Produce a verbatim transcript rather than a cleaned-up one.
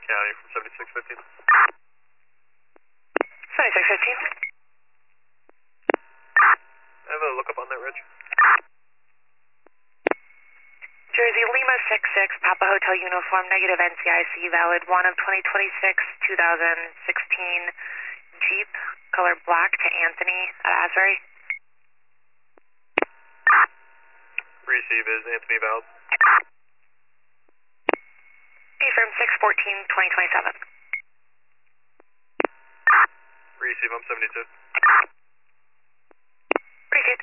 County from seventy-six fifteen. seventy-six fifteen. I have a lookup on that, Rich. Jersey Lima six six, Papa Hotel Uniform, negative N C I C, valid one of twenty twenty-six, two thousand sixteen Jeep, color black to Anthony at Asbury. Receive is Anthony Valve. Confirm six fourteen, twenty twenty-seven. Receive, I'm seventy-two. Receive.